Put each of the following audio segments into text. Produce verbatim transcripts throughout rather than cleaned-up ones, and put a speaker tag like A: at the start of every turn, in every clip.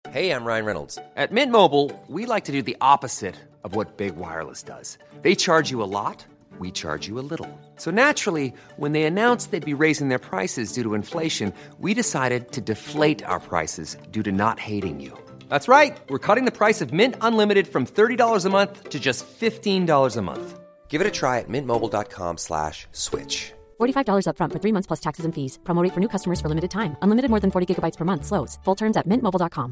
A: Hey, I'm Ryan Reynolds. At Mint Mobile, we like to do the opposite of what Big Wireless does. They charge you a lot, we charge you a little. So naturally, when they announced they'd be raising their prices due to inflation, we decided to deflate our prices due to not hating you. That's right. We're cutting the price of Mint Unlimited from thirty dollars a month to just fifteen dollars a month. Give it a try at mintmobile.com slash switch.
B: forty-five dollars up front for three months plus taxes and fees. Promo rate for new customers for limited time. Unlimited more than forty gigabytes per month. Slows full terms at mint mobile dot com.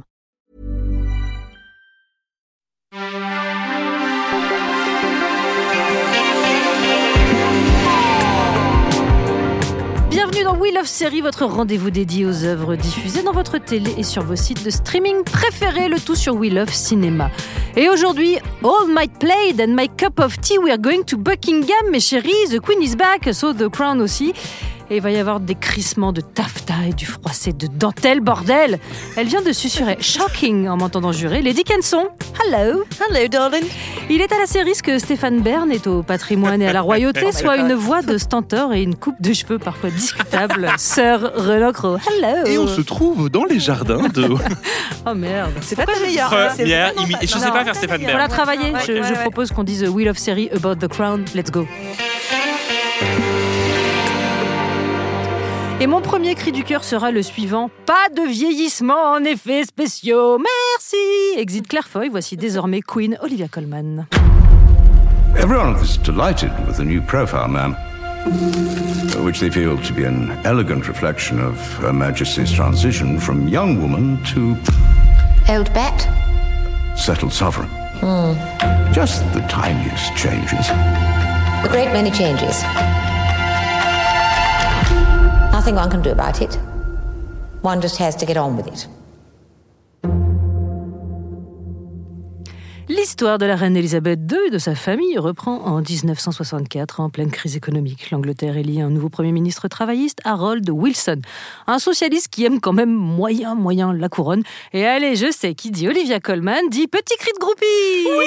C: Bienvenue dans We Love Série, votre rendez-vous dédié aux œuvres diffusées dans votre télé et sur vos sites de streaming préférés, le tout sur We Love Cinéma. Et aujourd'hui, all my plate and my cup of tea, we are going to Buckingham, mes chéris, the Queen is back, so the Crown aussi. Et il va y avoir des crissements de taffetas et du froissé de dentelle, bordel. Elle vient de susurrer « shocking » en m'entendant jurer. Lady Kenson, hello.
D: Hello, darling.
C: Il est à la série ce que Stéphane Bern est au patrimoine et à la royauté, oh soit une voix de stentor et une coupe de cheveux parfois discutable. Sir Renaud Crowe, hello.
E: Et on se trouve dans les jardins de...
C: oh merde.
D: C'est pas ta meilleure.
E: Première imi- Je sais pas faire Stéphane Bern.
C: Voilà, travailler.
D: Ouais,
C: je,
D: ouais,
C: je
D: ouais.
C: propose qu'on dise We Love Série about the crown. Let's go. Et mon premier cri du cœur sera le suivant. Pas de vieillissement en effets spéciaux. Merci. Exit Clairefoy, voici désormais Queen Olivia Colman.
F: Everyone is delighted with the new profile, ma'am, which they feel to be an elegant reflection of Her Majesty's transition from young woman to
G: Old bat?
F: settled sovereign. Just the tiniest changes.
G: A great many changes. Nothing one can do about it. One just has to get on with it.
C: L'histoire de la reine Elisabeth deux et de sa famille reprend en dix-neuf cent soixante-quatre, en pleine crise économique. L'Angleterre élit un nouveau Premier ministre travailliste, Harold Wilson, un socialiste qui aime quand même moyen, moyen la couronne. Et allez, je sais qui dit Olivia Colman, dit petit cri de groupie.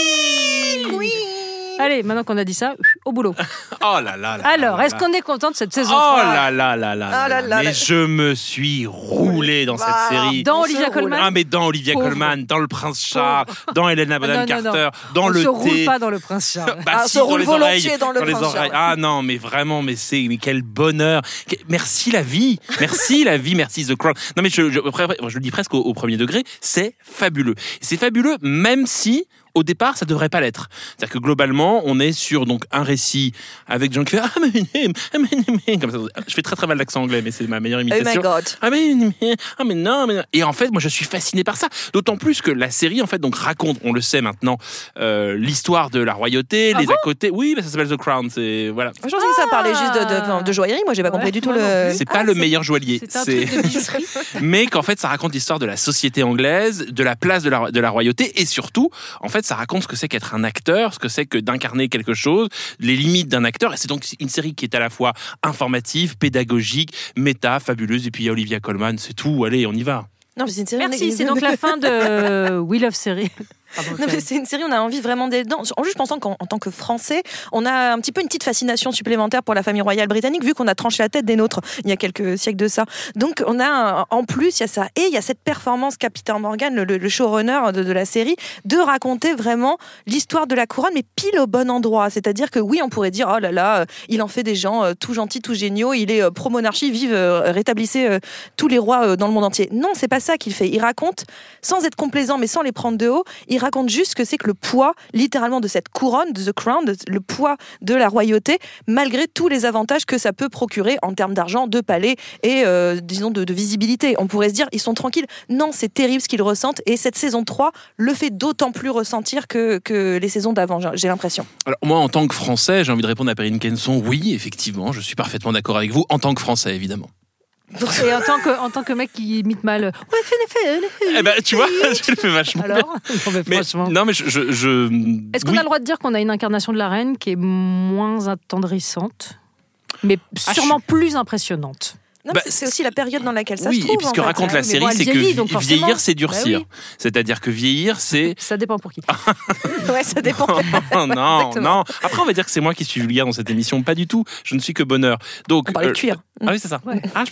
D: Oui, oui.
C: Allez, maintenant qu'on a dit ça, au boulot.
E: Oh là là là.
C: Alors,
E: là,
C: est-ce
E: là.
C: qu'on est content de cette saison
E: Oh
C: trois?
E: là là là là.
D: Ah là là
E: Mais
D: là.
E: je me suis roulé dans
D: Bah,
E: cette série.
C: Dans
D: On
C: Olivia
D: se roule.
C: Colman.
E: Ah mais dans Olivia
C: Pauvre.
E: Colman, dans le Prince Charles, dans Helena Bonham
C: Non, non,
E: Carter,
C: non.
E: dans
C: On
E: le
C: se roule
E: thé.
C: pas dans le Prince Charles.
E: Bah
D: Ah,
E: si,
D: se
E: dans
D: roule
E: les
D: volontiers
E: oreilles,
D: dans le
E: les
D: Prince
E: oreilles.
D: Charles.
E: Ah non, mais vraiment, mais c'est, mais quel bonheur. Que- Merci la vie, merci la vie, merci The Crown. Non mais je, je, après, après, je le dis presque au, au premier degré, c'est fabuleux. C'est fabuleux, même si au départ, ça devrait pas l'être. C'est-à-dire que globalement, on est sur donc un récit avec des gens qui font ah mais, ah, mais, mais comme ça. Je fais très très mal l'accent anglais, mais c'est ma meilleure
D: Oh
E: imitation.
D: my God.
E: Ah mais, mais ah mais non, mais non. Et en fait, moi je suis fasciné par ça. D'autant plus que la série en fait donc raconte, on le sait maintenant, euh, l'histoire de la royauté,
C: Ah
E: les
C: bon
E: à côté. Oui, bah, ça s'appelle The Crown. C'est voilà.
D: Je pensais que ça parlait juste de, de, de joaillerie. Moi, j'ai pas
C: Ouais,
D: compris du tout
C: moi non
D: le.
C: plus.
E: C'est pas le meilleur joaillier.
C: C'est un truc de bijouterie.
E: Mais qu'en fait, ça raconte l'histoire de la société anglaise, de la place de la, de la royauté, et surtout, en fait, ça raconte ce que c'est qu'être un acteur, ce que c'est que d'incarner quelque chose, les limites d'un acteur. Et c'est donc une série qui est à la fois informative, pédagogique, méta, fabuleuse. Et puis il y a Olivia Colman, c'est tout. Allez, on y va.
D: Non, mais c'est une série.
C: Merci, c'est donc la fin de We Love Série.
D: Non, mais c'est une série, on a envie vraiment d'être dedans. En juste pensant qu'en en tant que Français, on a un petit peu une petite fascination supplémentaire pour la famille royale britannique, vu qu'on a tranché la tête des nôtres il y a quelques siècles de ça. Donc, on a un- en plus, il y a ça. Et il y a cette performance qu'a Peter Morgan, le, le showrunner de, de la série, de raconter vraiment l'histoire de la couronne, mais pile au bon endroit. C'est-à-dire que oui, on pourrait dire, oh là là, euh, il en fait des gens euh, tout gentils, tout géniaux, il est euh, pro-monarchie, vive, euh, rétablissez euh, tous les rois euh, dans le monde entier. Non, c'est pas ça qu'il fait. Il raconte, sans être complaisant, mais sans les prendre de haut, il raconte juste ce que c'est que le poids, littéralement, de cette couronne, de The Crown, de- le poids de la royauté, malgré tous les avantages que ça peut procurer en termes d'argent, de palais et, euh, disons, de, de visibilité. On pourrait se dire, ils sont tranquilles. Non, c'est terrible ce qu'ils ressentent. Et cette saison trois le fait d'autant plus ressentir que, que les saisons d'avant, j'ai- j'ai l'impression.
E: Alors moi, en tant que Français, j'ai envie de répondre à Perrine Kenson. Oui, effectivement, je suis parfaitement d'accord avec vous. En tant que Français, évidemment.
C: Et en tant que, en tant que mec qui imite mal, ouais, fais les faits.
E: Eh ben, tu vois, je le fais vachement.
C: Alors, non, mais
E: Mais,
C: franchement.
E: non, mais je. je, je-
C: Est-ce qu'on
E: oui.
C: a le droit de dire qu'on a une incarnation de la reine qui est moins attendrissante, mais
E: Ah,
C: sûrement
E: je
C: plus impressionnante?
D: Non,
E: Bah,
D: mais c'est aussi la période dans laquelle ça
E: Oui,
D: se trouve.
E: et puis ce
D: en
E: que
D: fait.
E: raconte la
C: Mais
E: série,
C: bon, elle
E: c'est que
C: vieillit,
E: vi-
C: donc forcément.
E: vieillir, c'est durcir.
C: Bah oui.
E: C'est-à-dire que vieillir, c'est...
C: Ça dépend pour qui.
D: Ouais, ça dépend.
E: non, non,
D: Exactement.
E: non. Après, on va dire que c'est moi qui suis vulgaire dans cette émission. Pas du tout. Je ne suis que bonheur. Donc,
D: On parlait de
E: euh,
D: cuir.
E: Ah oui, c'est ça.
C: Ouais.
E: Ah, je pensais que...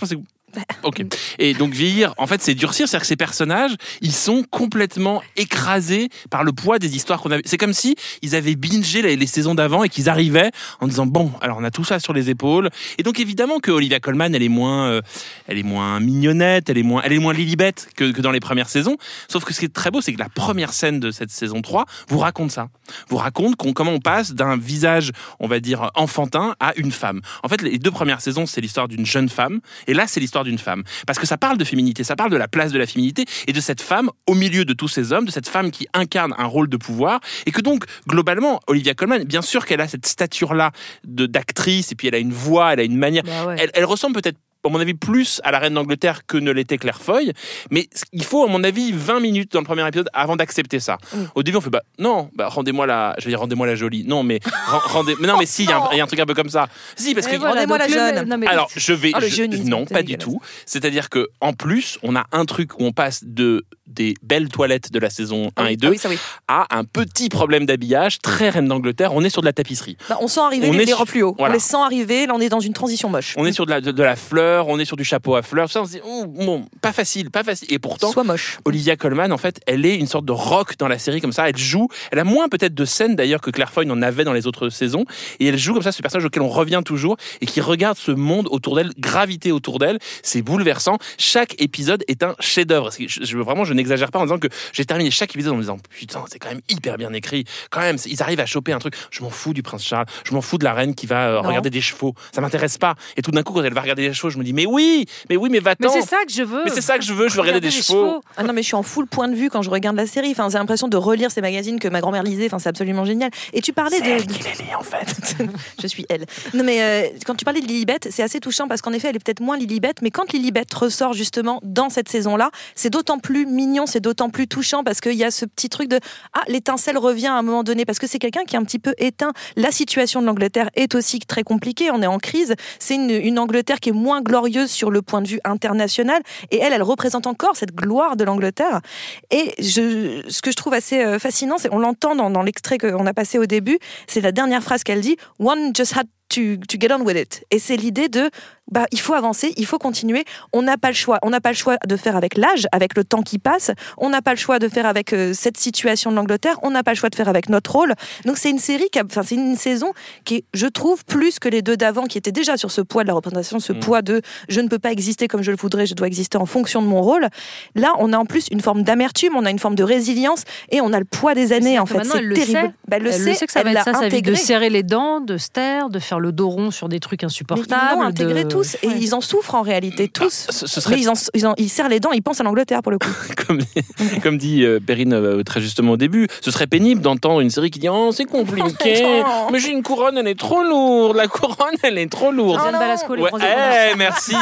E: Ok. Et donc vieillir, en fait, c'est durcir, c'est-à-dire que ces personnages, ils sont complètement écrasés par le poids des histoires qu'on avait. C'est comme si ils avaient bingé les, les saisons d'avant et qu'ils arrivaient en disant bon, alors on a tout ça sur les épaules. Et donc évidemment que Olivia Colman, elle est moins, euh, elle est moins mignonnette, elle est moins, elle est moins Lilibet que, que dans les premières saisons. Sauf que ce qui est très beau, c'est que la première scène de cette saison trois vous raconte ça. Vous raconte qu'on, comment on passe d'un visage, on va dire enfantin, à une femme. En fait, les deux premières saisons, c'est l'histoire d'une jeune femme, et là, c'est l'histoire d'une femme. Parce que ça parle de féminité, ça parle de la place de la féminité et de cette femme au milieu de tous ces hommes, de cette femme qui incarne un rôle de pouvoir et que donc, globalement, Olivia Colman, bien sûr qu'elle a cette stature-là de, d'actrice et puis elle a une voix, elle a une manière.
C: Bah ouais.
E: elle, elle ressemble peut-être à mon avis, plus à la reine d'Angleterre que ne l'était Claire Foy. Mais il faut, à mon avis, vingt minutes dans le premier épisode avant d'accepter ça. Mm. Au début, on fait, bah, non, bah, rendez-moi la, je vais dire, rendez-moi la jolie. Non, mais, rendez, mais non, mais si, il y, y a un truc un peu comme ça. Si, parce que,
D: voilà, rendez-moi la jeune.
E: Le... Non, mais... Alors, je vais,
D: oh,
E: je...
D: jeunisme,
E: non, pas du tout. C'est-à-dire que, en plus, on a un truc où on passe de, des belles toilettes de la saison un
D: ah oui,
E: et deux
D: ah oui, ça, oui.
E: à un petit problème d'habillage, très reine d'Angleterre. On est sur de la tapisserie.
D: Bah, on sent arriver on les, les rangs plus hauts. Voilà. On les sent arriver, là, on est dans une transition moche.
E: On est sur de la, de, de la fleur, on est sur du chapeau à fleurs, ça on se dit oh, bon, pas facile, pas facile. Et pourtant,
D: soit moche.
E: Olivia Colman, en fait, elle est une sorte de rock dans la série comme ça. Elle joue, elle a moins peut-être de scènes d'ailleurs que Claire Foy n'en avait dans les autres saisons, et elle joue comme ça ce personnage auquel on revient toujours et qui regarde ce monde autour d'elle, graviter autour d'elle. C'est bouleversant. Chaque épisode est un chef-d'œuvre. Je, je, vraiment, je n'exagère pas en disant que j'ai terminé chaque épisode en me disant putain, c'est quand même hyper bien écrit. Quand même, ils arrivent à choper un truc. Je m'en fous du prince Charles, je m'en fous de la reine qui va euh, regarder des chevaux. Ça m'intéresse pas. Et tout d'un coup, quand elle va regarder des chevaux, je me dis mais oui, mais oui, mais va-t'en.
C: Mais c'est ça que je veux.
E: Mais c'est ça que je veux, je veux regarder des chevaux. chevaux.
D: Ah non, mais je suis en full point de vue quand je regarde la série. Enfin, j'ai l'impression de relire ces magazines que ma grand-mère lisait. Enfin, c'est absolument génial. Et tu parlais
E: c'est
D: de.
E: Elle qui les lit, en fait.
D: Je suis elle. Non, mais euh, quand tu parlais de Lilibet, c'est assez touchant parce qu'en effet, elle est peut-être moins Lilibet, mais quand Lilibet ressort justement dans cette saison-là, c'est d'autant plus mignon, c'est d'autant plus touchant parce qu'il y a ce petit truc de ah, l'étincelle revient à un moment donné parce que c'est quelqu'un qui est un petit peu éteint. La situation de l'Angleterre est aussi très compliquée. On est en crise. C'est une, une Angleterre qui est moins glorieuse sur le point de vue international. Et elle, elle représente encore cette gloire de l'Angleterre. Et je, ce que je trouve assez fascinant, c'est on l'entend dans, dans l'extrait qu'on a passé au début, c'est la dernière phrase qu'elle dit « One just had to, to get on with it ». Et c'est l'idée de bah, il faut avancer, il faut continuer. On n'a pas le choix. On n'a pas le choix de faire avec l'âge, avec le temps qui passe. On n'a pas le choix de faire avec euh, cette situation de l'Angleterre. On n'a pas le choix de faire avec notre rôle. Donc c'est une série, qui a, enfin c'est une saison qui est, je trouve, plus que les deux d'avant, qui étaient déjà sur ce poids de la représentation, ce mmh. poids de je ne peux pas exister comme je le voudrais, je dois exister en fonction de mon rôle. Là, on a en plus une forme d'amertume, on a une forme de résilience et on a le poids des années. En fait, c'est
C: elle
D: terrible.
C: Le sait.
D: Bah, elle le
C: elle
D: sait,
C: le sait que ça va
D: elle
C: être ça, sa vie, de
D: intégré.
C: serrer les dents, de se taire, de faire le dos rond sur des trucs insupportables.
D: Mais ils l'ont intégré
C: de...
D: tous et ouais. ils en souffrent en réalité tous.
E: Ah, ce, ce serait...
D: Mais ils, en, ils, en, ils serrent les dents, ils pensent à l'Angleterre pour le coup.
E: comme, comme dit euh, Perrine euh, très justement au début, ce serait pénible d'entendre une série qui dit oh c'est compliqué, mais j'ai une couronne, elle est trop lourde, la couronne elle est trop lourde.
C: Oh Balasco, les
E: ouais, hey, merci.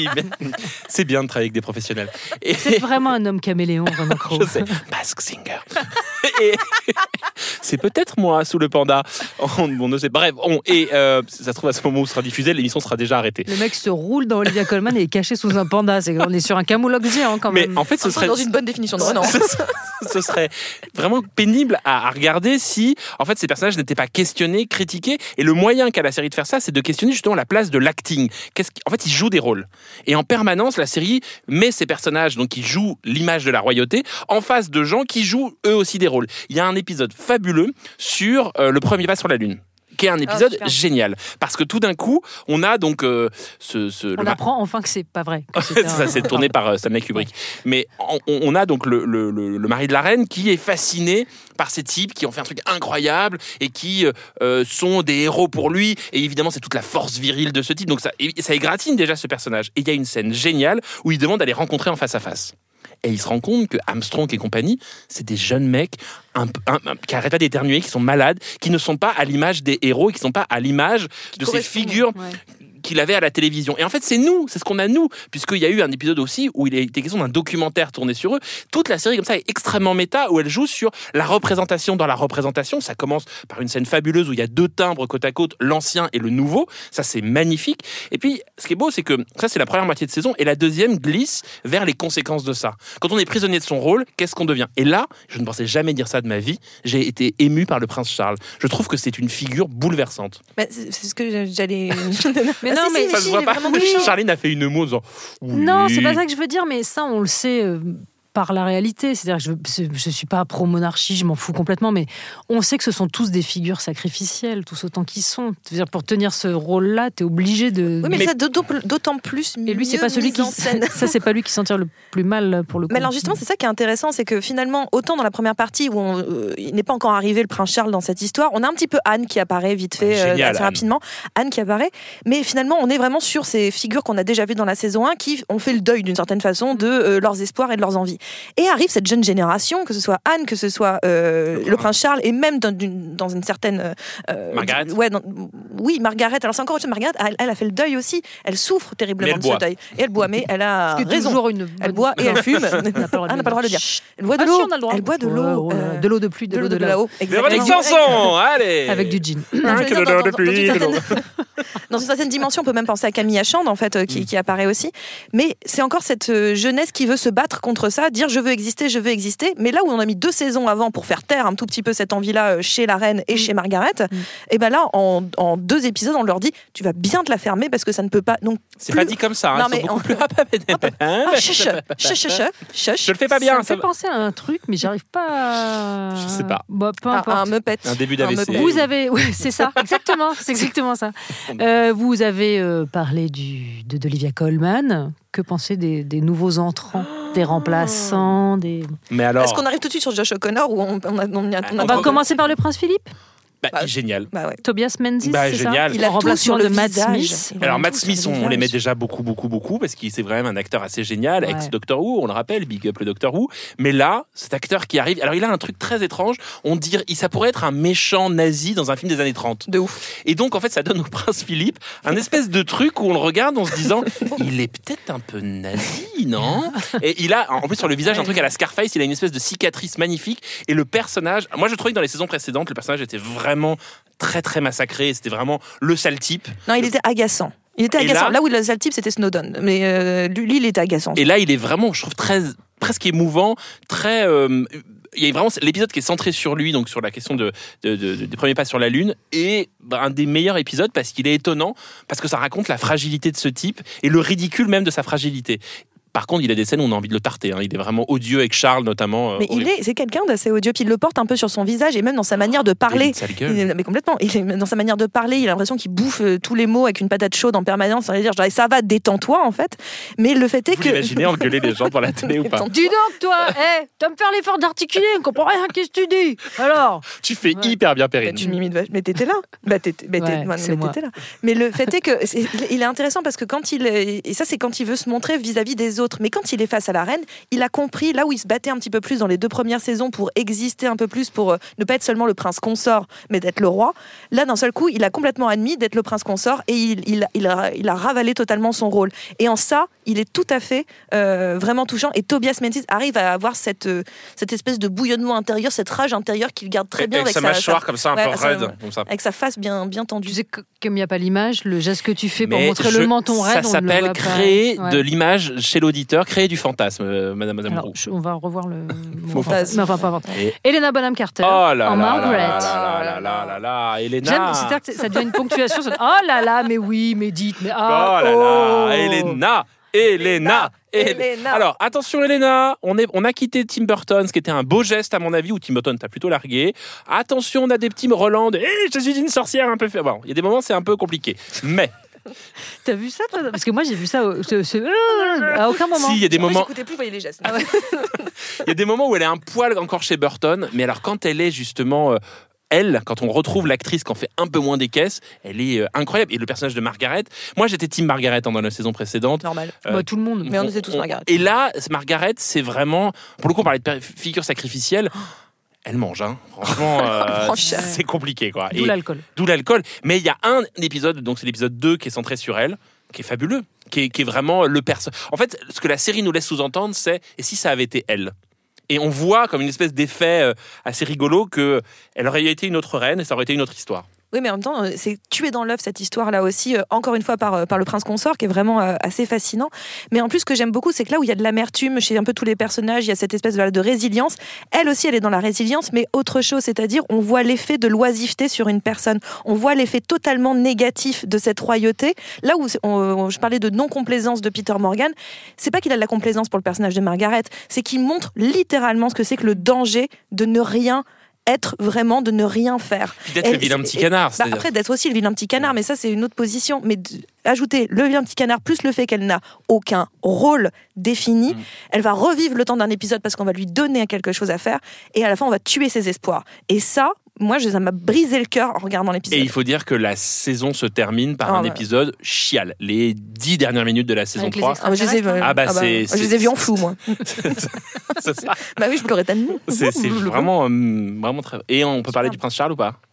E: C'est bien de travailler avec des professionnels. Et...
C: C'est vraiment un homme caméléon, Renaud Crowe.
E: Je sais, Mask Singer. Et c'est peut-être moi sous le panda. On, on ne sait. Bref, on, et euh, ça se trouve à ce moment où sera diffusé, l'émission sera déjà arrêtée.
C: Le mec se roule dans Olivia Colman et est caché sous un panda. C'est, on est sur un camoulox géant quand même.
E: Mais en fait, ce serait
D: dans une bonne définition de Renan.
E: ce, ce serait vraiment pénible à, à regarder si, en fait, ces personnages n'étaient pas questionnés, critiqués. Et le moyen qu'a la série de faire ça, c'est de questionner justement la place de l'acting. Qu'est-ce en fait, ils jouent des rôles. Et en permanence, la série met ces personnages, donc qui jouent l'image de la royauté, en face de gens qui jouent eux aussi des rôles. Il y a un épisode fabuleux sur euh, le premier pas sur la Lune, qui est un épisode oh, génial. Parce que tout d'un coup, on a donc euh, ce... ce
C: on
E: le
C: apprend enfin que c'est pas vrai. Que
E: ça, c'est tourné par euh, Stanley Kubrick. Ouais. Mais on, on a donc le, le, le, le mari de la reine qui est fasciné par ces types qui ont fait un truc incroyable et qui euh, sont des héros pour lui. Et évidemment, c'est toute la force virile de ce type. Donc ça, ça égratigne déjà ce personnage. Et il y a une scène géniale où il demande d'aller rencontrer en face à face. Et il se rend compte que Armstrong et compagnie, c'est des jeunes mecs un, un, un, qui n'arrêtent pas d'éternuer, qui sont malades, qui ne sont pas à l'image des héros et qui ne sont pas à l'image qui de ces figures ouais. qu'il avait à la télévision. Et en fait, c'est nous, c'est ce qu'on a nous, puisqu'il y a eu un épisode aussi où il a été question d'un documentaire tourné sur eux. Toute la série comme ça est extrêmement méta, où elle joue sur la représentation dans la représentation. Ça commence par une scène fabuleuse où il y a deux timbres côte à côte, l'ancien et le nouveau. Ça, c'est magnifique. Et puis, ce qui est beau, c'est que ça, c'est la première moitié de saison, et la deuxième glisse vers les conséquences de ça. Quand on est prisonnier de son rôle, qu'est-ce qu'on devient ? Et là, je ne pensais jamais dire ça de ma vie, j'ai été ému par le prince Charles. Je trouve que c'est une figure bouleversante.
D: Bah, c'est, c'est ce que j'allais...
C: Mais non, Non,
D: si,
C: mais-
D: si,
E: Ça
D: si,
E: se voit
D: il est
E: pas.
D: vraiment
C: Oui.
D: méchant.
E: Charline a fait une moue en disant oui.
C: Non, c'est pas ça que je veux dire, mais ça, on le sait euh, par la réalité. C'est-à-dire que je ne suis pas pro-monarchie, je m'en fous complètement, mais on sait que ce sont tous des figures sacrificielles, tous autant qu'ils sont. C'est-à-dire, pour tenir ce rôle-là, tu es obligé de...
D: Oui, mais,
E: Mais-
D: ça d'autant, d'autant plus
C: Et lui, c'est
D: mieux
C: pas celui
D: mis
C: qui...
D: en scène.
C: ça, c'est pas lui qui s'en tire le plus mal, pour le coup.
D: Mais alors justement, c'est ça qui est intéressant, c'est que finalement, autant dans la première partie où on, euh, il n'est pas encore arrivé le prince Charles dans cette histoire, on a un petit peu Anne qui apparaît vite fait, euh,
E: Génial,
D: assez
E: Anne.
D: rapidement, Anne qui apparaît, mais finalement, on est vraiment sur ces figures qu'on a déjà vues dans la saison un qui ont fait le deuil d'une certaine façon de euh, leurs espoirs et de leurs envies. Et arrive cette jeune génération, que ce soit Anne, que ce soit euh, le,
E: Le
D: prince Charles, et même dans, d'une- dans une certaine... euh,
E: Margaret.
D: Ouais, dans- oui, Margaret. Alors c'est encore autre chose, Margaret, elle, elle a fait le deuil aussi, elle souffre
E: Mais
D: terriblement
E: elle
D: de ce
E: boit.
D: deuil. Et elle boit, mais elle a
C: Ce qui est
D: raison.
C: toujours une
D: Elle
C: bonne-
D: boit et elle fume.
C: On n'a pas le droit de
D: Ah, on n'a pas le droit de le dire. Elle boit de
C: Ah,
D: l'eau.
C: si, on a le droit.
D: Elle boit de
C: Ouais,
D: l'eau.
C: ouais,
D: euh,
C: de l'eau de pluie, de l'eau de là-haut.
E: Véronique
D: Exactement.
E: Sanson, allez.
C: Avec du gin.
D: Non, je veux
E: Que
D: dire,
E: de
D: dans-
E: l'eau
D: dans-
E: de
D: dans
E: pluie,
D: une
E: de l'eau.
D: certaine- Dans une certaine dimension, on peut même penser à Camille Achand, en fait, euh, qui, qui apparaît aussi. Mais c'est encore cette euh, jeunesse qui veut se battre contre ça, dire je veux exister, je veux exister. Mais là où on a mis deux saisons avant pour faire taire un tout petit peu cette envie-là euh, chez la reine et chez Margaret, et ben là, en, en deux épisodes, on leur dit tu vas bien te la fermer parce que ça ne peut pas. Donc,
E: C'est
D: plus-
E: pas dit comme ça. Hein,
D: Non,
E: ils sont
D: mais
E: beaucoup
D: on-
E: plus.
D: Ah, chuch, chuch, chuch, chuch.
E: Je le fais pas
C: Ça
E: bien.
C: me
E: Ça
C: fait
E: va.
C: penser à un truc, mais j'arrive pas à...
E: Je sais pas.
C: Bah, peu
D: Ah,
C: importe.
D: un Muppet.
E: Un début
D: Un
E: d'A V C.
D: Muppet.
C: Vous avez, ouais, c'est ça, exactement, c'est exactement ça. Euh, vous avez euh, parlé du, de d'Olivia Colman. Que penser des, des nouveaux entrants, des remplaçants, des...
E: Mais alors.
D: Est-ce qu'on arrive tout de suite sur Josh O'Connor ou on, on a, on a- on a-
C: On va commencer par le prince Philippe.
E: Bah,
D: Bah,
E: génial.
D: Bah ouais.
C: Tobias Menzies,
E: Bah,
C: c'est
E: génial.
C: ça
D: Il a
C: En
D: tout
C: remplacement
D: sur le
C: de Matt
D: visage.
C: Smith.
D: Il a
E: Alors
D: tout
E: Matt
D: sur
E: Smith,
D: le
E: on
D: visage.
E: l'aimait déjà beaucoup, beaucoup, beaucoup parce qu'il c'est vraiment un acteur assez génial,
C: Ouais.
E: ex-Doctor Who, on le rappelle, big up le Doctor Who. Mais là, cet acteur qui arrive, alors il a un truc très étrange. On dirait, ça pourrait être un méchant nazi dans un film des années trente.
D: De ouf.
E: Et donc en fait, ça donne au prince Philippe un espèce de truc où on le regarde en se disant, il est peut-être un peu nazi, non? Et il a, en plus sur le visage, un truc à la Scarface, il a une espèce de cicatrice magnifique. Et le personnage, moi je trouvais que dans les saisons précédentes, le personnage était vraiment très très massacré. C'était vraiment le sale type.
D: Non, il était agaçant. Il était
E: Et
D: agaçant.
E: là-
D: Là, où le sale type, c'était Snowden. Mais euh, lui, lui, il était agaçant.
E: Et là, il est vraiment, je trouve, très, presque émouvant, très. euh, il y a vraiment l'épisode qui est centré sur lui, donc sur la question de, de, de- de- des premiers pas sur la Lune, et bah, un des meilleurs épisodes parce qu'il est étonnant, parce que ça raconte la fragilité de ce type et le ridicule même de sa fragilité. Par contre, il a des scènes où on a envie de le tarter. Hein. Il est vraiment odieux avec Charles, notamment. euh,
D: Mais il
E: horrible.
D: est, c'est quelqu'un d'assez odieux. Puis il le porte un peu sur son visage et même dans sa manière de parler.
E: Il a une sale gueule.
D: Il est- mais complètement. Il est- dans sa manière de parler, il a l'impression qu'il bouffe euh, tous les mots avec une patate chaude en permanence. Ça veut dire, genre, ça va, détends-toi en fait. Mais le fait est
E: Vous
D: que.
E: l'imaginez engueuler les gens pour la télé ou pas?
C: Dis donc, toi, hey, tu vas me faire l'effort d'articuler, on comprend rien, qu'est-ce que tu dis? Alors,
E: Tu fais
C: Ouais.
E: hyper bien,
D: Bah,
E: Perrine.
D: tu m'imites vache- mais t'étais là. Bah, t'étais, bah, t'es-
C: Ouais,
D: ouais,
C: c'est
D: mais
C: moi.
D: t'étais là. Mais le fait est que c'est- il est intéressant parce que quand il est, et ça c'est quand il veut se montrer vis-à-vis des autres, mais quand il est face à la reine, il a compris là où il se battait un petit peu plus dans les deux premières saisons pour exister un peu plus, pour euh, ne pas être seulement le prince consort, mais d'être le roi. Là, d'un seul coup, il a complètement admis d'être le prince consort et il, il, il, a, il a ravalé totalement son rôle. Et en ça, il est tout à fait euh, vraiment touchant. Et Tobias Menzies arrive à avoir cette, euh, cette espèce de bouillonnement intérieur, cette rage intérieure qu'il garde très bien
E: avec,
D: avec,
E: sa mâchoire comme ça, un
D: ouais,
E: peu
D: sa-
E: raide. Comme ça.
D: avec sa face bien, bien tendue.
C: tu sais que, comme il n'y a pas l'image, le geste que tu fais pour
E: Mais
C: montrer
E: je-
C: le menton raide,
E: ça
C: on ne le
E: s'appelle
C: voit pas.
E: créer
C: Ouais.
E: de l'image chez l'auditeur, créer du fantasme, euh, Madame Madame
C: Alors,
E: Roux.
C: je- on va revoir le mot
D: fantasme.
C: Mais enfin, pas important.
E: Et-
C: Helena Bonham Carter
E: Oh là là
C: en
E: là
C: Margaret.
E: là là là là là là, Elena.
C: J'aime, c'est-à-dire que ça devient une ponctuation. c'est- Oh là là, mais oui, mais dites, mais
E: Oh
C: ah,
E: là
C: oh.
E: là, Elena, Elena.
D: Elena.
E: Alors attention Elena, on, est, on a quitté Tim Burton, ce qui était un beau geste à mon avis, où Tim Burton t'a plutôt largué. Attention, on a des petits Roland, de, hey, je suis une sorcière un peu fait. Bon, il y a des moments c'est un peu compliqué, mais
C: T'as vu ça, toi? Parce que moi, j'ai vu ça au- ce- ce- à aucun moment.
E: si il y a des
D: Moi,
E: moments,
D: j'écoutais plus, vous voyez les gestes.
E: il y a des moments où elle est un poil encore chez Burton, mais alors quand elle est justement euh, elle, quand on retrouve l'actrice qui en fait un peu moins des caisses, elle est euh, incroyable. Et le personnage de Margaret, moi j'étais team Margaret hein, dans la saison précédente.
D: Normal.
E: Euh,
C: Bah, tout le monde.
D: Mais on était tous Margaret.
E: Et là, Margaret, c'est vraiment, pour le coup, on parlait de per- figure sacrificielle. Elle mange, hein. Franchement, euh,
D: Franchement.
E: c'est compliqué, quoi.
C: D'où
E: Et-
C: l'alcool.
E: D'où l'alcool. Mais il y a un épisode, donc c'est l'épisode deux, qui est centré sur elle, qui est fabuleux, qui est, qui est vraiment le perso. En fait, ce que la série nous laisse sous-entendre, c'est et si ça avait été elle. Et on voit comme une espèce d'effet euh, assez rigolo que elle aurait été une autre reine et ça aurait été une autre histoire.
D: Oui, mais en même temps, c'est tué dans l'œuf cette histoire-là aussi, euh, encore une fois par, euh, par le prince consort, qui est vraiment euh, assez fascinant. Mais en plus, ce que j'aime beaucoup, c'est que là où il y a de l'amertume chez un peu tous les personnages, il y a cette espèce de, de résilience. Elle aussi, elle est dans la résilience, mais autre chose, c'est-à-dire on voit l'effet de l'oisiveté sur une personne. On voit l'effet totalement négatif de cette royauté. Là où on, on, je parlais de non-complaisance de Peter Morgan, c'est pas qu'il a de la complaisance pour le personnage de Margaret, c'est qu'il montre littéralement ce que c'est que le danger de ne rien être vraiment, de ne rien faire.
E: Puis d'être et, le vilain petit canard.
D: Bah après, d'être aussi le vilain petit canard, mais ça, c'est une autre position. Mais ajouter le vilain petit canard, plus le fait qu'elle n'a aucun rôle défini, mmh. elle va revivre le temps d'un épisode parce qu'on va lui donner quelque chose à faire, et à la fin, on va tuer ses espoirs. Et ça, moi, ça m'a brisé le cœur en regardant l'épisode.
E: Et il faut dire que la saison se termine par oh, un ouais. épisode chial. Les dix dernières minutes de la saison
D: avec
E: trois.
D: Ah, bah, je les ai, euh,
E: ah bah,
D: ah bah,
E: c'est,
D: je les ai vus en flou, moi.
E: c'est ça.
D: Bah oui, je pleurais tellement.
E: C'est, c'est vraiment, euh, vraiment très... Et on peut parler du prince Charles ou pas?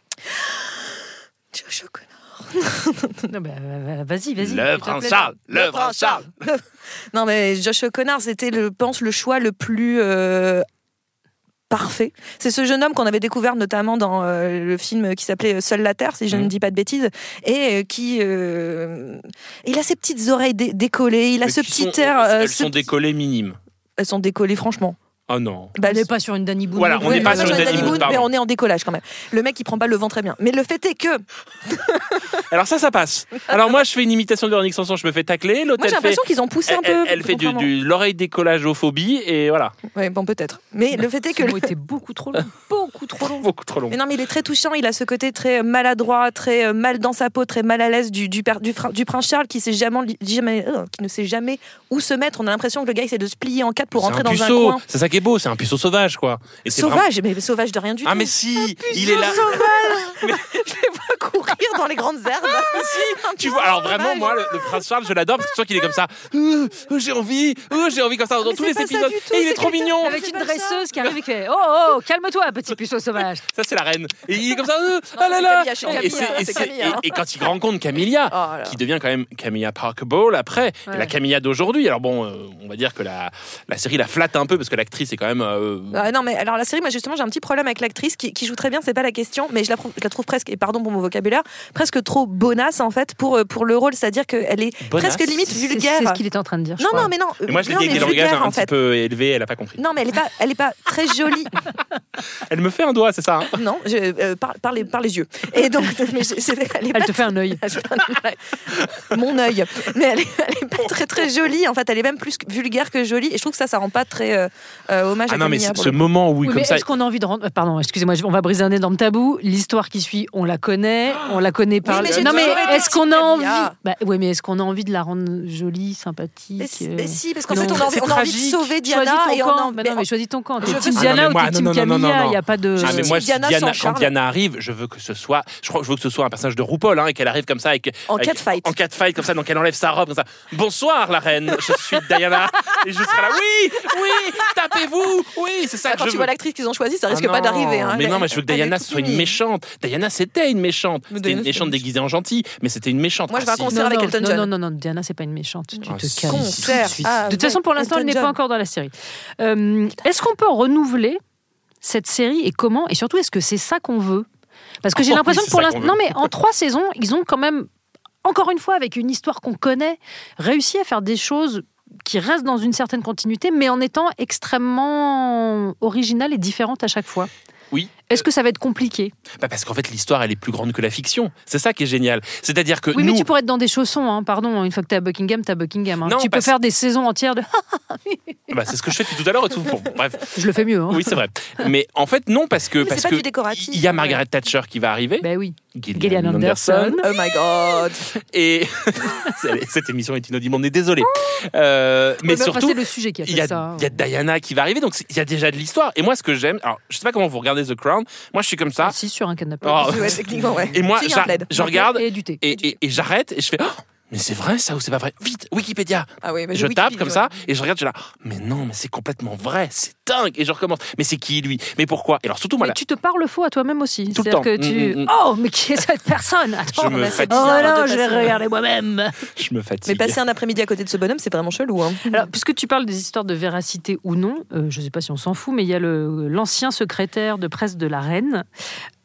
D: Josh O'Connor.
C: Non, bah, vas-y, vas-y.
E: Le prince Charles, le, le prince Charles.
D: Charles. Non, mais Josh O'Connor, c'était, je pense, le choix le plus... Euh... parfait. C'est ce jeune homme qu'on avait découvert notamment dans euh, le film qui s'appelait Seule la Terre, si je mmh. ne dis pas de bêtises, et euh, qui... Euh, il a ses petites oreilles dé- décollées, il a
E: Mais
D: ce petit
E: sont,
D: air...
E: Euh, elles
D: ce
E: sont décollées minimes.
D: Elles sont décollées, franchement.
E: Oh non.
C: Bah, on n'est pas sur une Danny Boone.
E: Voilà, on n'est pas sur une Danny Boone,
D: mais on est en décollage quand même. Le mec, il prend pas le vent très bien. Mais le fait est que...
E: Alors ça, ça passe. Alors moi, je fais une imitation de Véronique Sanson, je me fais tacler. L'autre,
D: moi, j'ai l'impression
E: fait...
D: qu'ils ont poussé un
E: elle,
D: peu.
E: Elle, elle fait du, du l'oreille décollageophobie et voilà.
D: Ouais, bon, peut-être. Mais le fait est que...
C: Le mot était beaucoup trop long. Beaucoup trop long.
E: Beaucoup trop long.
D: Mais non, mais il est très touchant. Il a ce côté très maladroit, très mal dans sa peau, très mal à l'aise du, du, du, du prince Charles qui, sait jamais, jamais, euh, qui ne sait jamais où se mettre. On a l'impression que le gars essaie de se plier en quatre pour
E: c'est
D: rentrer
E: un
D: dans
E: puceau.
D: un coin.
E: C'est ça qui est beau, c'est un puceau sauvage, quoi.
D: Et c'est sauvage, vraiment... mais sauvage de rien du
E: ah,
D: tout.
E: Ah mais si,
D: il
E: est là.
D: Sauvage. Mais... je les vois courir dans les grandes herbes.
E: Si, tu vois. Alors vraiment, moi, le, le prince Charles, je l'adore parce que tu sens qu'il est comme ça. Euh, j'ai envie, euh, j'ai envie comme ça dans mais tous les épisodes. Tout, et il est, est trop mignon.
C: Avec une dresseuse ça. Qui arrive et qui fait oh oh, calme-toi, petit puceau sauvage.
E: Ça c'est la reine. Et il est comme ça. Euh, non, ah là là. Camilla, et, Camilla, et, et, et, et quand il rencontre Camilla, oh, qui devient quand même Camilla Parker Bowles après, ouais. la Camilla d'aujourd'hui. Alors bon, euh, on va dire que la la série la flatte un peu parce que l'actrice est quand même. Euh...
D: Ah, non mais alors la série, moi justement, j'ai un petit problème avec l'actrice qui, qui joue très bien. C'est pas la question, mais je la, je la trouve presque, et pardon pour mon vocabulaire, presque trop bonasse en fait pour pour le rôle, c'est-à-dire qu'elle est bonasse. Presque limite vulgaire.
C: C'est, c'est ce qu'il était en train de dire.
D: Non non mais non.
E: Et moi je l'ai dit avec des langages un petit peu élevés, elle a pas compris.
D: Non mais elle est pas elle est pas très jolie.
E: Elle me fait un doigt, c'est ça hein.
D: Non, je, euh, par, par, les, par les yeux. Et donc, mais je, c'est, elle, est
C: elle
D: pas
C: te fait un œil.
D: Mon œil. Mais elle est, elle est pas très très jolie. En fait, elle est même plus vulgaire que jolie. Et je trouve que ça, ça rend pas très euh, euh, hommage
E: ah
D: à
E: non,
D: Camilla.
E: Mais ce, ce moment où,
C: oui,
E: comme
C: mais
E: ça.
C: Est-ce qu'on a envie de rendre Pardon, excusez-moi, on va briser un énorme tabou. L'histoire qui suit, on la connaît, on la connaît par.
D: Oui, mais
C: non mais est-ce qu'on a envie
D: bah,
C: Oui, mais est-ce qu'on a envie de la rendre jolie, sympathique
D: mais,
C: euh...
D: mais si, parce qu'en
C: non,
D: fait, on a envie, on a envie de sauver Diana et on a.
C: Mais non, mais choisis ton camp. T'es
D: Je
C: team
D: veux-
C: Diana
E: Ah,
C: ou
E: mais
C: t'es team
E: moi, non, non, non,
C: Camilla
E: non.
C: Il y a pas de.
E: Ah, mais moi,
D: Diana
E: Diana,
D: sans
E: quand
D: Charles.
E: Diana arrive, je veux que ce soit, je crois, je veux que ce soit un personnage de RuPaul, hein, et qu'elle arrive comme ça, avec,
D: En
E: avec-
D: catfight.
E: en catfight comme ça, donc elle enlève sa robe comme ça. Bonsoir la reine, je suis Diana, et je serai là. Oui, oui, tapez-vous, oui, c'est ça
D: Ah,
E: que
D: Quand
E: je
D: tu
E: veux.
D: vois l'actrice qu'ils ont choisie, ça risque
E: Ah
D: pas
E: non,
D: d'arriver. Hein.
E: Mais
D: Elle-
E: non, mais je veux que
D: elle est
E: Diana
D: toute
E: soit une
D: mimi.
E: méchante. Diana, c'était une méchante.
D: Mais
E: C'était
D: Diana,
E: une
D: c'est
E: méchante
D: une-
E: déguisée en gentille, mais c'était une méchante.
D: Moi, je vais
E: Ah,
D: à un
E: si.
D: concert avec
C: non,
D: Elton
C: non,
D: John.
C: non, non, non, Diana, c'est pas une méchante. Tu
E: Ah,
C: te
E: si.
C: calmes.
D: Concert.
C: tout de suite.
D: Ah,
C: de toute
D: bon,
C: façon, pour l'instant, elle
D: Elton
C: n'est pas
D: John.
C: encore dans la série. Euh, est-ce qu'on peut renouveler cette série et comment ? Et surtout, est-ce que c'est ça qu'on veut ? Parce que j'ai
E: Oh,
C: l'impression
E: oui,
C: que pour
E: c'est ça
C: l'instant,
E: qu'on
C: non
E: veut.
C: mais en trois saisons, ils ont quand même, encore une fois, avec une histoire qu'on connaît, réussi à faire des choses qui restent dans une certaine continuité, mais en étant extrêmement originales et différentes à chaque fois.
E: Oui.
C: Est-ce que ça va être compliqué ?
E: Bah parce qu'en fait, l'histoire, elle est plus grande que la fiction. C'est ça qui est génial. C'est-à-dire que
C: Oui,
E: nous.
C: mais tu pourrais être dans des chaussons, hein, pardon. Une fois que t'es à Buckingham, t'es à Buckingham. Hein.
E: Non,
C: Tu peux
E: parce-
C: faire des saisons entières de.
E: Bah, c'est ce que je fais depuis tout à l'heure et tout. Bon, bref.
C: Je le fais mieux. Hein.
E: Oui, c'est vrai. Mais en fait, non, parce que
D: Mais c'est
E: parce
D: pas
E: que
D: du décoratif.
E: il y a Margaret Thatcher qui va arriver.
C: Ben oui.
E: Gillian
C: Gillian Anderson.
D: Oh my god.
E: Et cette émission est inaudible. On est désolé. Euh, mais
C: Ouais, bah,
E: surtout,
C: c'est le sujet qui a
E: il y
C: fait
E: a,
C: ça.
E: il y a Diana qui va arriver. Donc c'est- il y a déjà de l'histoire. Et moi, ce que j'aime, alors je sais pas comment vous regardez The Crown. Moi, je suis comme ça.
C: Assis sur un canapé.
E: Oh.
D: Ouais, techniquement, ouais.
E: Et moi,
D: Si, il y a
E: j'a-
D: un plaid.
E: je regarde
C: Et du thé.
E: et, et- et j'arrête et je fais. Oh, mais c'est vrai ça ou c'est pas vrai ? Vite, Wikipédia.
D: Ah oui, mais
E: Je tape
D: Wikipédia,
E: comme
D: ouais.
E: ça et je regarde, je suis là. Mais non, mais c'est complètement vrai, c'est dingue. Et je recommence. Mais c'est qui lui ? Mais pourquoi ? Et alors surtout moi
C: Mais
E: là,
C: tu te parles faux à toi-même aussi.
E: Tout le
C: C'est-à-dire
E: temps.
C: que tu.
E: Mm, mm, mm.
C: Oh, mais qui est cette personne ? Attends,
E: Je me
C: bah, c'est
E: fatigue.
C: bizarre.
D: Oh
C: Oh
D: non,
C: non,
D: je
C: je
D: vais
C: vais regarder moi-même.
E: je me fatigue.
D: Mais passer un après-midi à côté de ce bonhomme, c'est vraiment chelou. Hein.
C: Alors, puisque tu parles des histoires de véracité ou non, euh, je ne sais pas si on s'en fout, mais il y a le, l'ancien secrétaire de presse de la reine,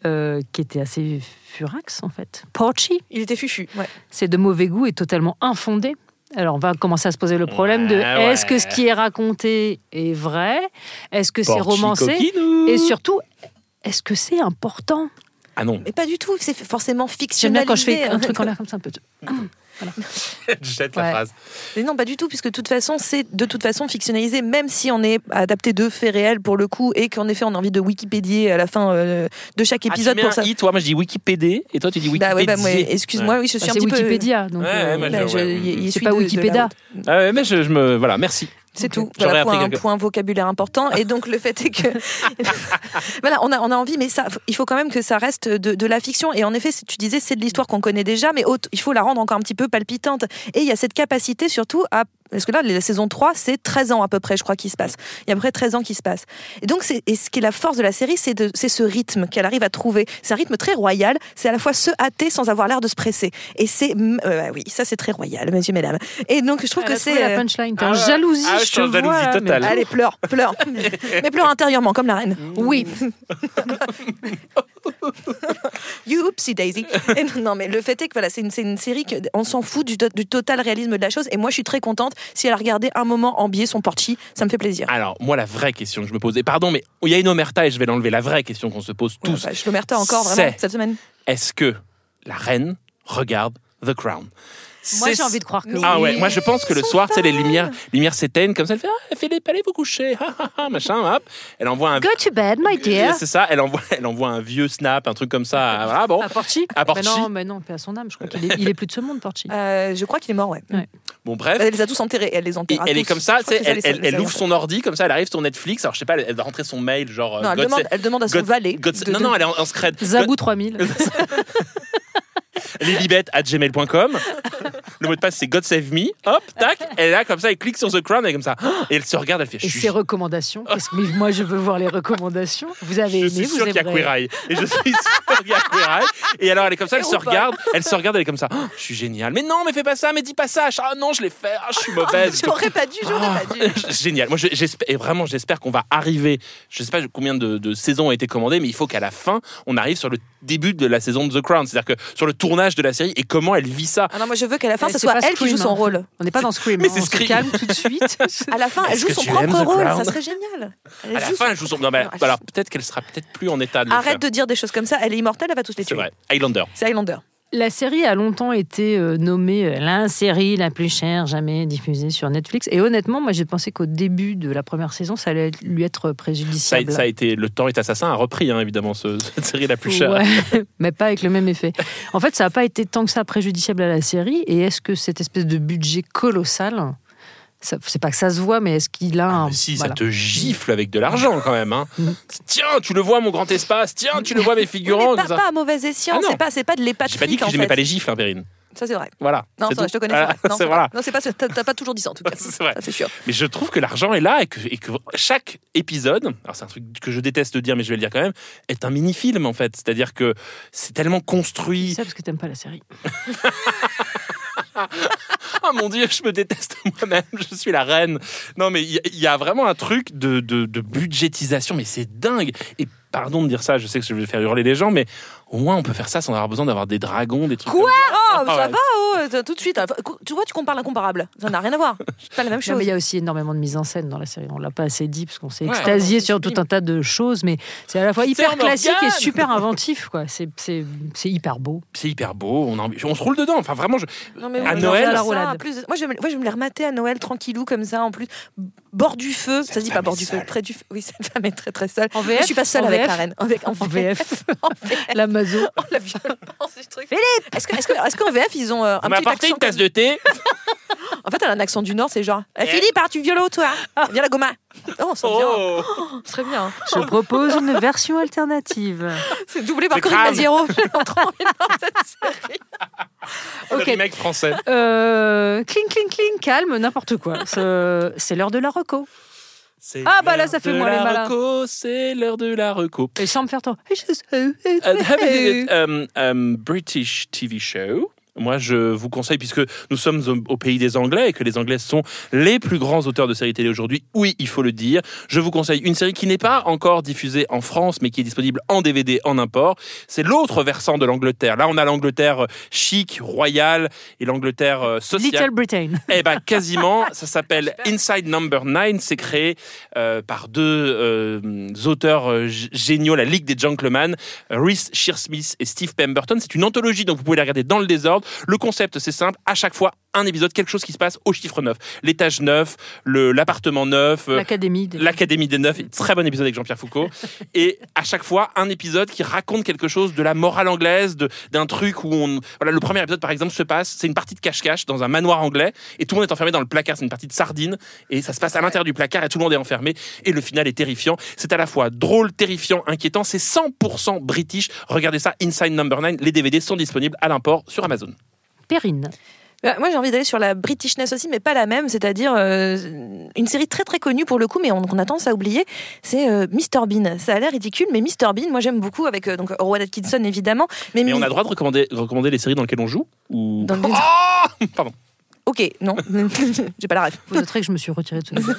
C: euh, qui était assez furax en fait. Porchy.
D: Il était fufu. Ouais.
C: C'est de mauvais goût et totalement infondé. Alors on va commencer à se poser le problème de
E: Ouais,
C: est-ce
E: ouais.
C: que ce qui est raconté est vrai ? Est-ce que c'est
E: Porchy
C: romancé ?
E: coquinou.
C: Et surtout, est-ce que c'est important ?
E: Ah non,
D: Mais pas du tout, c'est forcément
C: J'aime
D: fictionnalisé.
C: bien quand je fais un truc en l'air comme ça un peu.
E: jette
C: Ouais.
E: la phrase.
D: Mais non, pas du tout, puisque de toute façon, c'est de toute façon fictionnalisé, même si on est adapté de faits réels pour le coup, et qu'en effet, on a envie de Wikipédier à la fin euh, de chaque épisode
E: ah, tu mets
D: pour
E: un
D: ça.
E: i, toi, moi je dis Wikipédie, et toi tu dis
D: Bah ouais,
E: Wikipédia.
D: bah, moi, excuse-moi, oui, je suis
C: Ah,
D: un
C: c'est
D: petit peu.
C: Wikipédia, donc
E: Ouais,
C: euh,
E: ouais,
D: Là,
E: je-
D: je-
E: ouais,
D: il- il
C: c'est
D: suit
C: pas
D: de- de la
C: Wikipédia.
D: route.
E: Ah ouais, mais je, je me. Voilà, merci.
D: C'est tout.
E: J'aurais
D: Voilà,
E: appris
D: point,
E: quelque-
D: point vocabulaire important. Et donc le fait est que, voilà, on a on a envie, mais ça, il faut quand même que ça reste de, de la fiction. Et en effet, c'est- tu disais, c'est de l'histoire qu'on connaît déjà, mais autre- il faut la rendre encore un petit peu palpitante. Et il y a cette capacité surtout à parce que là, la saison trois, c'est treize ans à peu près, je crois, qui se passe. Il y a à peu près treize ans qui se passe. Et donc, c'est, et ce qui est la force de la série, c'est, de, c'est ce rythme qu'elle arrive à trouver. C'est un rythme très royal. C'est à la fois se hâter sans avoir l'air de se presser. Et c'est, euh, oui, ça, c'est très royal, messieurs, mesdames. Et donc, je trouve
C: Elle
D: que
C: a trouvé
D: c'est.
C: la
D: euh,
C: punchline. T'es
E: Ah
C: en
E: ouais.
C: jalousie,
E: Ah ouais,
C: je
E: je
C: te
E: suis en jalousie
C: vois, mais-
E: totale.
D: Allez, pleure, pleure. Mais pleure intérieurement, comme la reine.
C: Oui.
D: Youpsie Daisy. Et non, non, mais le fait est que voilà, c'est une, c'est une série que on s'en fout du, to- du total réalisme de la chose. Et moi, je suis très contente si elle a regardé un moment en biais son Porchy. Ça me fait plaisir.
E: Alors, moi, la vraie question que je me pose, et pardon, mais il y a une omerta et je vais l'enlever, la vraie question qu'on se pose tous,
D: Ouais, bah, je l'omerta encore vraiment
E: c'est-
D: cette semaine.
E: est-ce que la reine regarde The Crown?
C: Moi,
E: C'est-
C: j'ai envie de croire que oui.
E: Ah ouais, moi je pense que le
D: Ils sont
E: soir, tu sais, les
D: fans.
E: lumières, les lumières s'éteignent comme ça, elle fait ah, Philippe, allez vous coucher, ah, ah, ah, machin, hop. Elle envoie un
C: Go to bed, my dear.
E: C'est ça, elle envoie, elle envoie un vieux snap, un truc comme ça. Voilà, bon.
C: À Porchy.
E: À Porchy.
C: Mais non, mais non, paix à son âme. Je crois qu'il est, il est plus de ce monde, Porchy.
D: Euh, je crois qu'il est mort, ouais.
C: Ouais.
E: Bon, bref.
D: Elle les a tous enterrés. Elle les
E: Et
D: enterra
E: elle est
D: tous.
E: comme ça,
D: Je
E: tu
D: crois
E: sais,
D: que c'est
E: elle,
D: ça,
E: elle,
D: les-
E: elle
D: les-
E: ouvre son ordi, comme ça, elle arrive sur Netflix. Alors je sais pas, elle, elle va rentrer son mail, genre.
D: Non,
E: euh,
D: elle
E: God
D: demande,
E: sa-
D: elle demande à son
E: God-
D: valet.
E: God-
D: de-
E: non,
D: de-
E: non, elle est en, en scred.
C: Zabou trois mille.
E: lilibet arobase gmail point com. Le mot de passe, c'est God Save Me. Hop, tac. Elle est là, comme ça, elle clique sur The Crown, elle est comme ça. Et elle se regarde, elle fait
C: Et
E: je suis-
C: ses recommandations. Qu'est-ce que- mais moi, je veux voir les recommandations. Vous avez
E: Je
C: aimé,
E: suis
C: vous
E: sûr qu'il y a
C: aimerez.
E: Queer Eye. Et je suis sûr qu'il y a Queer Eye. Et alors, elle est comme ça, elle
D: Et
E: se
D: ou pas.
E: regarde, elle se regarde, elle est comme ça. Oh, je suis génial. Mais non, mais fais pas ça, mais dis pas ça. Ah non, je l'ai fait. Ah, je suis mauvaise.
D: J'aurais pas dû, j'aurais pas dû.
E: Génial. Moi, je- j'espère, et vraiment, j'espère qu'on va arriver. Je sais pas combien de, de saisons ont été commandées, mais il faut qu'à la fin, on arrive sur le début de la saison de The Crown. C'est-à-dire que sur le tournage de la série et comment elle vit ça.
D: Ah non, moi je veux qu'à la fin,
C: Mais
D: ce
C: c'est
D: soit
C: pas
D: elle qui joue
C: Scream,
D: son
C: hein.
D: rôle.
C: On n'est pas dans Scream.
E: Mais
C: hein,
E: c'est
C: on se
E: Scream.
C: calme tout de suite.
D: À la fin, elle
E: Est-ce
D: joue
E: que
D: son
E: tu aimes
D: propre
E: The
D: rôle.
E: Crown
D: Ça serait génial. Elle
E: À la
D: joue
E: fin,
D: son-
E: elle joue son. Non, mais
D: Non, elle
E: alors
D: joue-
E: peut-être qu'elle sera peut-être plus en état de. le
D: Arrête
E: faire.
D: de dire des choses comme ça. Elle est immortelle, elle va tous les
E: C'est
D: tuer.
E: vrai. Highlander.
D: C'est Highlander.
C: La série a longtemps été euh, nommée euh, la série la plus chère jamais diffusée sur Netflix. Et honnêtement, moi, j'ai pensé qu'au début de la première saison, ça allait lui être
E: Ça, a-
C: préjudiciable.
E: ça a été. Le temps est assassin a repris, hein, évidemment, ce- cette série la plus chère.
C: Ouais, mais pas avec le même effet. En fait, ça n'a pas été tant que ça préjudiciable à la série. Et est-ce que cette espèce de budget colossal, ça, c'est pas que ça se voit, mais est-ce qu'il a
E: Ah,
C: un...
E: mais si,
C: voilà.
E: ça te gifle avec de l'argent quand même. Hein.
C: Mm.
E: Tiens, tu le vois, mon grand espace. Tiens, tu le vois, mes figurants.
D: Mais
E: tout
D: pas,
E: ça.
D: pas à mauvais escient.
E: Ah non.
D: c'est pas, c'est pas de l'épat
E: J'ai pas dit que
D: en
E: j'aimais
D: fait.
E: pas les gifles, hein, Perrine.
D: Ça c'est vrai.
E: Voilà.
D: Non,
E: c'est
D: ça,
E: tout.
D: je te connais.
E: Voilà,
D: c'est vrai. Non,
E: c'est
D: c'est
E: voilà.
D: vrai. Non, c'est pas. T'as, t'as pas toujours dit ça en tout cas.
E: C'est vrai.
D: Ça, c'est sûr.
E: Mais je trouve que l'argent est là et que, et que chaque épisode, alors c'est un truc que je déteste de dire, mais je vais le dire quand même, est un mini-film en fait. C'est-à-dire que c'est tellement construit.
C: C'est ça parce que t'aimes pas la série.
E: Oh mon Dieu, je me déteste moi-même, je suis la reine. Non, mais il y, y a vraiment un truc de, de, de budgétisation, mais c'est dingue. Et pardon de dire ça, je sais que je vais faire hurler les gens, mais au moins on peut faire ça sans avoir besoin d'avoir des dragons, des trucs
D: Quoi
E: comme ça.
D: Oh,
E: Ah
D: ça
E: ouais.
D: va, oh, t'as- tout de suite. Tu vois, tu compares l'incomparable. Ça n'a rien à voir. C'est pas la même
C: Non,
D: chose.
C: mais il y a aussi énormément de mise en scène dans la série. On l'a pas assez dit parce qu'on s'est
E: Ouais.
C: extasié
D: Ouais,
C: sur
D: c'est
C: tout
D: sublime.
C: un tas de choses, mais c'est à la fois
E: Peter
C: hyper classique et
E: Morgan.
C: super inventif, quoi. C'est, c'est, c'est hyper beau.
E: C'est hyper beau, on, a envie- on se roule dedans. Enfin, vraiment, je...
D: Non, mais
E: À
D: moi,
E: Noël,
D: j'aime
C: la
D: ça,
C: roulade.
D: plus- moi, je vais, me- moi, je vais me les remater à Noël tranquillou comme ça, en plus. Bord du feu. Ça se dit pas
E: femme
D: bord
E: est
D: du feu.
E: seule.
D: Près du feu. Oui, cette femme est très très seule.
C: En V F,
D: Moi, je suis pas seule
C: en
D: avec
C: V F.
D: la reine. Avec,
C: En V F.
D: En V F.
C: La mazo.
D: Oh, la violence du truc. Philippe Est-ce que, est-ce que, est-ce qu'en V F, ils ont euh,
E: On
D: un
E: m'a
D: petit
E: apporté
D: accent
E: une tasse de thé.
D: En fait, elle a un accent du Nord, c'est genre eh, Philippe, as-tu violot, toi Viens la goma. Oh, ça bien.
E: Oh.
D: Ce serait bien.
C: Je propose une version alternative.
D: C'est doublé par
E: C'est
D: Corinne
E: grave.
D: Maziero. J'ai trop envie de voir cette série.
E: Le
C: Ok.
E: remake français.
C: Euh, cling, cling, cling, calme, n'importe quoi. C'est, c'est l'heure de la reco.
E: C'est
C: Ah, bah là,
E: l'heure
C: ça fait
E: de
C: moins les
E: la
C: malins.
E: reco, c'est l'heure de la reco.
C: Et sans me faire trop.
E: Uh, have a um, um, British T V show Moi, je vous conseille, puisque nous sommes au pays des Anglais et que les Anglais sont les plus grands auteurs de séries télé aujourd'hui, oui, il faut le dire, je vous conseille une série qui n'est pas encore diffusée en France, mais qui est disponible en D V D en import. C'est l'autre versant de l'Angleterre. Là, on a l'Angleterre chic, royale, et l'Angleterre sociale.
C: Little Britain.
E: Eh ben, quasiment. Ça s'appelle Inside Number nine. C'est créé euh, par deux euh, auteurs euh, géniaux, la Ligue des Gentlemen, Reese Shearsmith et Steve Pemberton. C'est une anthologie, donc vous pouvez la regarder dans le désordre. Le concept, c'est simple. À chaque fois, un épisode, quelque chose qui se passe au chiffre neuf. L'étage neuf, le, l'appartement neuf,
C: l'académie des,
E: l'académie des neufs. Très bon épisode avec Jean-Pierre Foucault. Et à chaque fois, un épisode qui raconte quelque chose de la morale anglaise, de, d'un truc où on... Voilà, le premier épisode, par exemple, se passe, c'est une partie de cache-cache dans un manoir anglais, et tout le monde est enfermé dans le placard. C'est une partie de sardine, et ça se passe à l'intérieur du placard, et tout le monde est enfermé, et le final est terrifiant. C'est à la fois drôle, terrifiant, inquiétant. C'est cent pour cent british. Regardez ça, Inside Number nine. Les D V D sont disponibles à l'import sur Amazon.
C: Perrine.
D: Moi, j'ai envie d'aller sur la Britishness aussi, mais pas la même, c'est-à-dire euh, une série très très connue pour le coup, mais on, on a tendance à oublier, c'est euh, mister Bean. Ça a l'air ridicule, mais mister Bean, moi j'aime beaucoup, avec euh, donc Rowan Atkinson évidemment. Mais,
E: mais
D: mi-
E: on a le droit de recommander, recommander les séries dans lesquelles on joue ou...
D: Dans le...
E: Oh Pardon.
D: Ok, non, j'ai pas la ref.
C: Vous noterez que je me suis retirée de ce débat.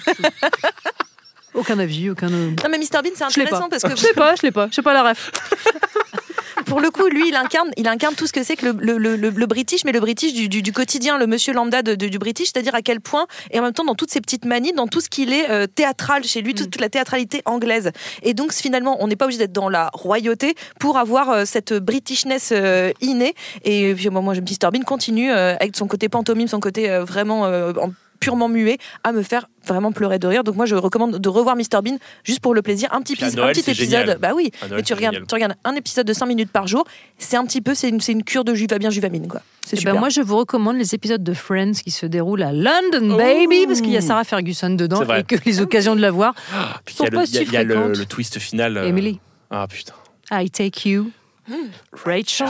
C: Aucun avis, aucun...
D: Non mais mister Bean, c'est
C: Je l'ai pas.
D: intéressant parce que...
C: Je sais pas, je l'ai pas, je sais pas la ref.
D: Pour le coup, lui, il incarne, il incarne tout ce que c'est que le, le, le, le British, mais le British du, du, du quotidien, le monsieur lambda de, de, du British, c'est-à-dire à quel point, et en même temps dans toutes ses petites manies, dans tout ce qu'il est euh, théâtral chez lui, toute, toute la théâtralité anglaise. Et donc finalement, on n'est pas obligé d'être dans la royauté pour avoir euh, cette Britishness euh, innée. Et puis moi, moi mister Bean continue euh, avec son côté pantomime, son côté euh, vraiment euh, en purement muet, à me faire vraiment pleurer de rire. Donc moi je recommande de revoir mister Bean juste pour le plaisir, un petit, pis-
E: Noël,
D: un petit
E: c'est
D: épisode.
E: génial.
D: Bah oui,
E: À Noël,
D: mais tu
E: c'est
D: regardes,
E: génial.
D: tu regardes un épisode de cinq minutes par jour, c'est un petit peu, c'est une, c'est une cure de juva bien juvamine quoi. C'est
C: Eh
D: super.
C: ben moi, je vous recommande les épisodes de Friends qui se déroulent à London, baby, parce qu'il y a Sarah Ferguson dedans
E: C'est vrai.
C: et que les occasions de la voir
E: Ah, puis
C: sont
E: il y a,
C: pas
E: le, il y a-
C: si
E: il y a le,
C: fréquentes.
E: le twist final. euh,
C: Emily,
E: Ah putain.
C: I take you. Rachel.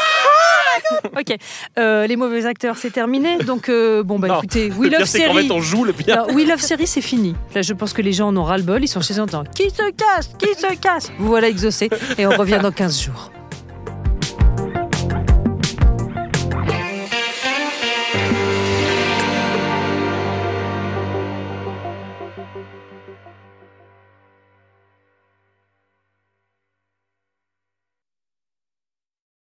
C: Ok, euh, les mauvais acteurs, c'est terminé. Donc, euh, bon, bah
E: Non.
C: écoutez,
E: Le
C: We
E: pire,
C: Love
E: c'est qu'en
C: Série.
E: fait, on joue le bien.
C: Non, We Love Série, c'est fini. Là, je pense que les gens en ont ras-le-bol. Ils sont chez eux en disant qui se casse, qui se casse. Vous voilà exaucés et on revient dans quinze jours.